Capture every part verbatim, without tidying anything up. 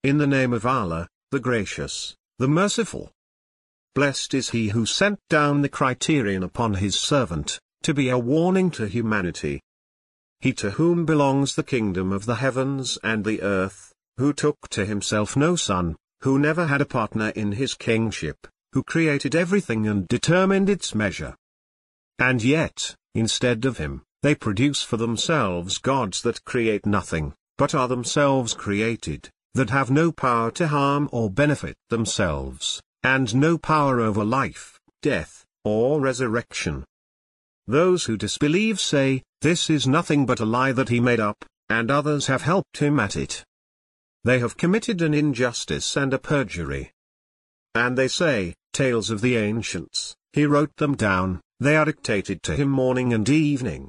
in the name of Allah, the Gracious, the Merciful. Blessed is he who sent down the criterion upon his servant, to be a warning to humanity. He to whom belongs the kingdom of the heavens and the earth, who took to himself no son, who never had a partner in his kingship, who created everything and determined its measure. And yet, instead of him, they produce for themselves gods that create nothing, but are themselves created, that have no power to harm or benefit themselves, and no power over life, death, or resurrection. Those who disbelieve say, "This is nothing but a lie that he made up," and others have helped him at it. They have committed an injustice and a perjury. And they say, "Tales of the ancients, he wrote them down, they are dictated to him morning and evening."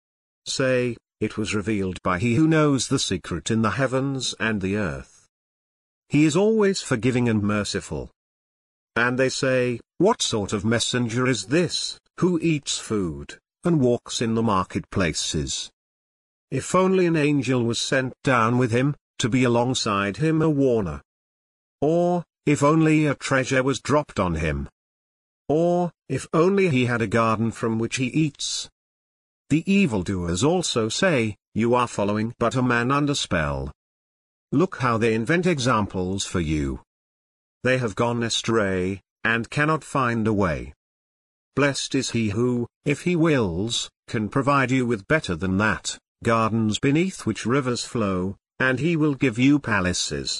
Say, "It was revealed by he who knows the secret in the heavens and the earth. He is always forgiving and merciful." And they say, "What sort of messenger is this, who eats food, and walks in the marketplaces? If only an angel was sent down with him, to be alongside him a warner. Or, if only a treasure was dropped on him. Or, if only he had a garden from which he eats." The evildoers also say, "You are following but a man under spell." Look how they invent examples for you. They have gone astray, and cannot find a way. Blessed is he who, if he wills, can provide you with better than that, gardens beneath which rivers flow, and he will give you palaces.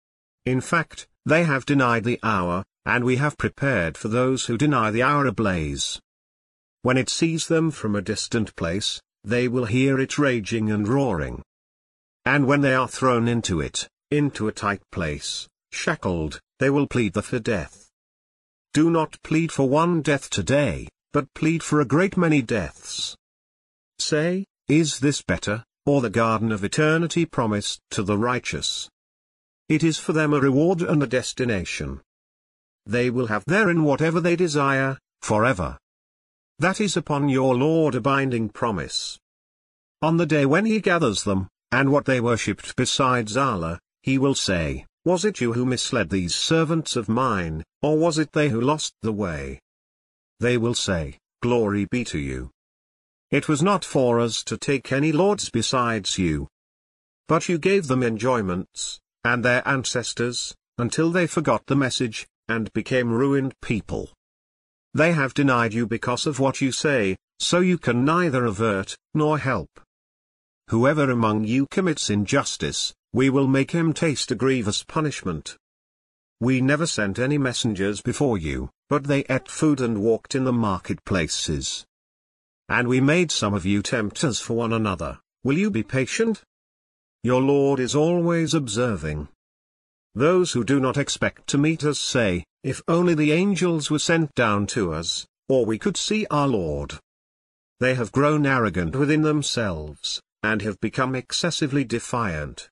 In fact, they have denied the hour, and we have prepared for those who deny the hour a blaze. When it sees them from a distant place, they will hear it raging and roaring. And when they are thrown into it, into a tight place, shackled, they will plead for death. Do not plead for one death today, but plead for a great many deaths. Say, "Is this better, or the garden of eternity promised to the righteous?" It is for them a reward and a destination. They will have therein whatever they desire, forever. That is upon your Lord a binding promise. On the day when he gathers them, and what they worshipped besides Allah, he will say, "Was it you who misled these servants of mine, or was it they who lost the way?" They will say, "Glory be to you. It was not for us to take any lords besides you. But you gave them enjoyments, and their ancestors, until they forgot the message, and became ruined people. They have denied you because of what you say, so you can neither avert, nor help. Whoever among you commits injustice, we will make him taste a grievous punishment. We never sent any messengers before you, but they ate food and walked in the marketplaces. And we made some of you tempters for one another. Will you be patient? Your Lord is always observing. Those who do not expect to meet us say, "If only the angels were sent down to us, or we could see our Lord." They have grown arrogant within themselves, and have become excessively defiant.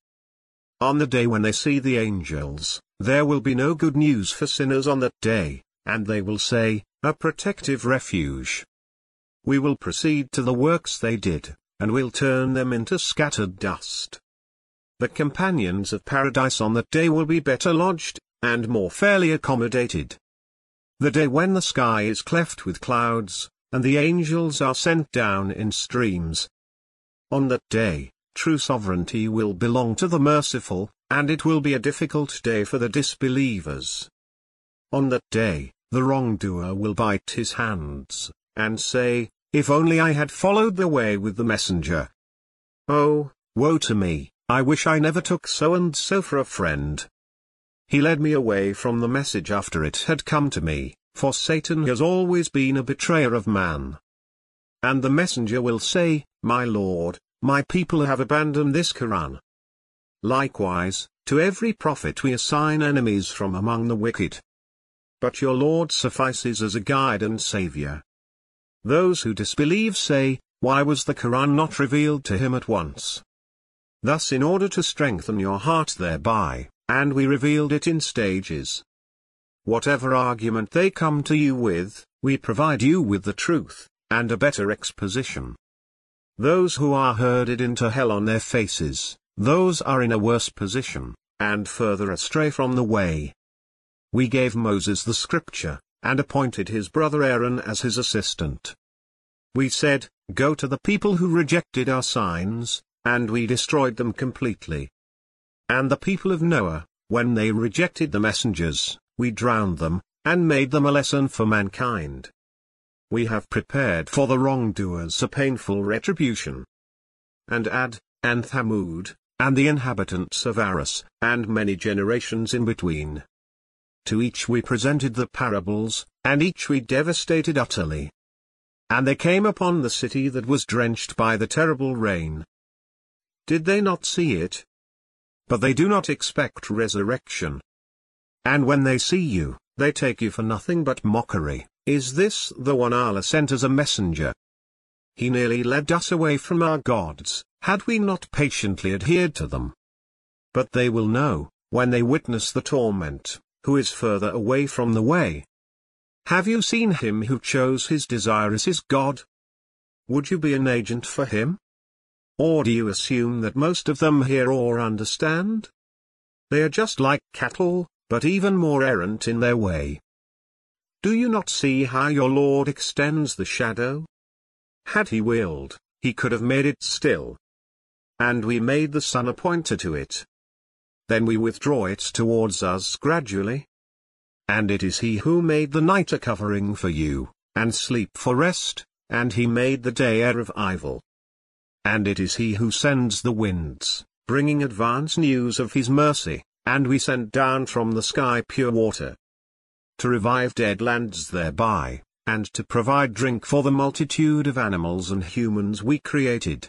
On the day when they see the angels, there will be no good news for sinners on that day, and they will say, "A protective refuge." We will proceed to the works they did, and will turn them into scattered dust. The companions of paradise on that day will be better lodged, and more fairly accommodated. The day when the sky is cleft with clouds, and the angels are sent down in streams. On that day, true sovereignty will belong to the merciful, and it will be a difficult day for the disbelievers. On that day, the wrongdoer will bite his hands, and say, "If only I had followed the way with the messenger. Oh, woe to me, I wish I never took so-and-so for a friend. He led me away from the message after it had come to me, for Satan has always been a betrayer of man." And the messenger will say, "My Lord, my people have abandoned this Quran." Likewise, to every prophet we assign enemies from among the wicked. But your Lord suffices as a guide and savior. Those who disbelieve say, "Why was the Quran not revealed to him at once?" Thus in order to strengthen your heart thereby, and we revealed it in stages. Whatever argument they come to you with, we provide you with the truth, and a better exposition. Those who are herded into hell on their faces, those are in a worse position, and further astray from the way. We gave Moses the scripture, and appointed his brother Aaron as his assistant. We said, Go to the people who rejected our signs, and we destroyed them completely. And the people of Noah, when they rejected the messengers, we drowned them, and made them a lesson for mankind. We have prepared for the wrongdoers a painful retribution. And Ad, and Thamud, and the inhabitants of Aras, and many generations in between. To each we presented the parables, and each we devastated utterly. And they came upon the city that was drenched by the terrible rain. Did they not see it? But they do not expect resurrection. And when they see you, they take you for nothing but mockery. Is this the one Allah sent as a messenger? He nearly led us away from our gods, had we not patiently adhered to them. But they will know, when they witness the torment, who is further away from the way. Have you seen him who chose his desire as his God? Would you be an agent for him? Or do you assume that most of them hear or understand? They are just like cattle, but even more errant in their way. Do you not see how your Lord extends the shadow? Had he willed, he could have made it still. And we made the sun a pointer to it. Then we withdraw it towards us gradually. And it is he who made the night a covering for you, and sleep for rest, and he made the day air of evil. And it is he who sends the winds, bringing advance news of his mercy, and we sent down from the sky pure water, to revive dead lands thereby, and to provide drink for the multitude of animals and humans we created.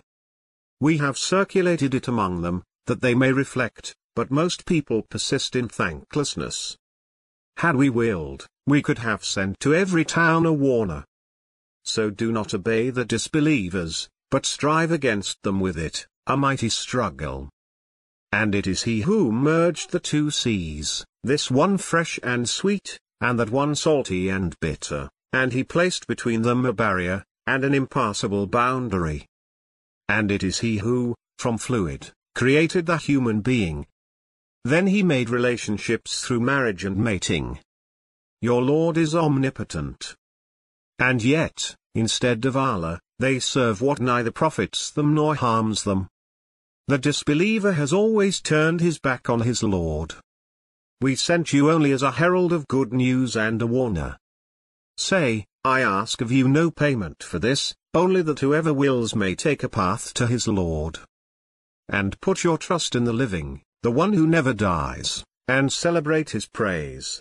We have circulated it among them, that they may reflect, but most people persist in thanklessness. Had we willed, we could have sent to every town a warner. So do not obey the disbelievers, but strive against them with it, a mighty struggle. And it is he who merged the two seas, this one fresh and sweet, and that one salty and bitter, and he placed between them a barrier, and an impassable boundary. And it is he who, from fluid, created the human being. Then he made relationships through marriage and mating. Your Lord is omnipotent. And yet, instead of Allah, they serve what neither profits them nor harms them. The disbeliever has always turned his back on his Lord. We sent you only as a herald of good news and a warner. Say, I ask of you no payment for this, only that whoever wills may take a path to his Lord. And put your trust in the living, the one who never dies, and celebrate his praise.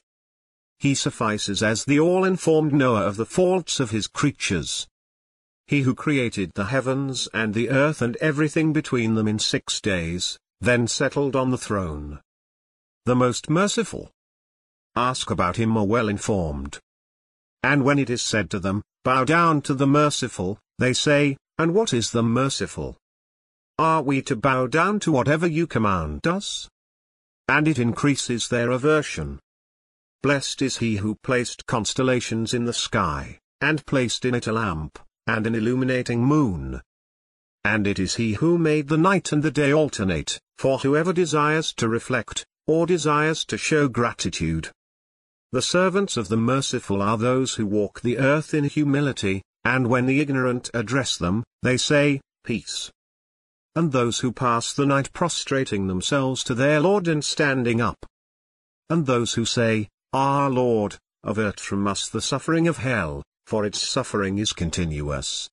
He suffices as the all-informed knower of the faults of his creatures. He who created the heavens and the earth and everything between them in six days, then settled on the throne. The most merciful. Ask about him a well-informed. And when it is said to them, Bow down to the merciful, they say, And what is the merciful? Are we to bow down to whatever you command us? And it increases their aversion. Blessed is he who placed constellations in the sky, and placed in it a lamp, and an illuminating moon. And it is he who made the night and the day alternate, for whoever desires to reflect, or desires to show gratitude. The servants of the merciful are those who walk the earth in humility, and when the ignorant address them, they say, Peace. And those who pass the night prostrating themselves to their Lord and standing up. And those who say, Our Lord, avert from us the suffering of hell, for its suffering is continuous.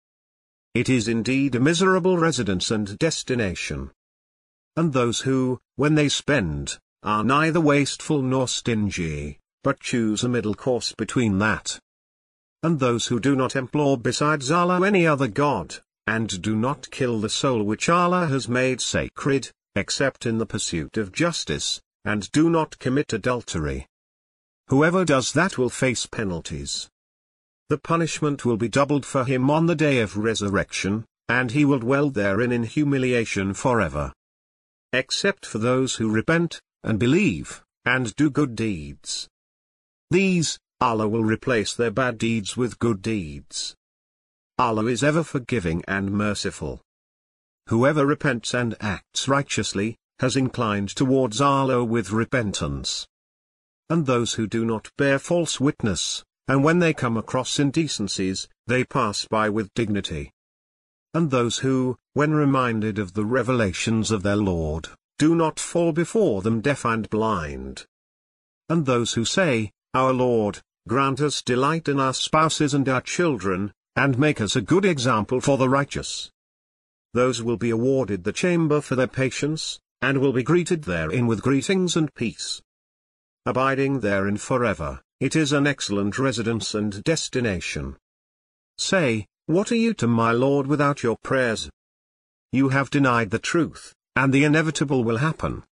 It is indeed a miserable residence and destination. And those who, when they spend, are neither wasteful nor stingy, but choose a middle course between that. And those who do not implore besides Allah any other God, and do not kill the soul which Allah has made sacred, except in the pursuit of justice, and do not commit adultery. Whoever does that will face penalties. The punishment will be doubled for him on the day of resurrection, and he will dwell therein in humiliation forever. Except for those who repent, and believe, and do good deeds. These, Allah will replace their bad deeds with good deeds. Allah is ever forgiving and merciful. Whoever repents and acts righteously, has inclined towards Allah with repentance. And those who do not bear false witness, and when they come across indecencies, they pass by with dignity. And those who, when reminded of the revelations of their Lord, do not fall before them deaf and blind. And those who say, Our Lord, grant us delight in our spouses and our children, and make us a good example for the righteous. Those will be awarded the chamber for their patience, and will be greeted therein with greetings and peace. Abiding therein forever, it is an excellent residence and destination. Say, what are you to my Lord without your prayers? You have denied the truth, and the inevitable will happen.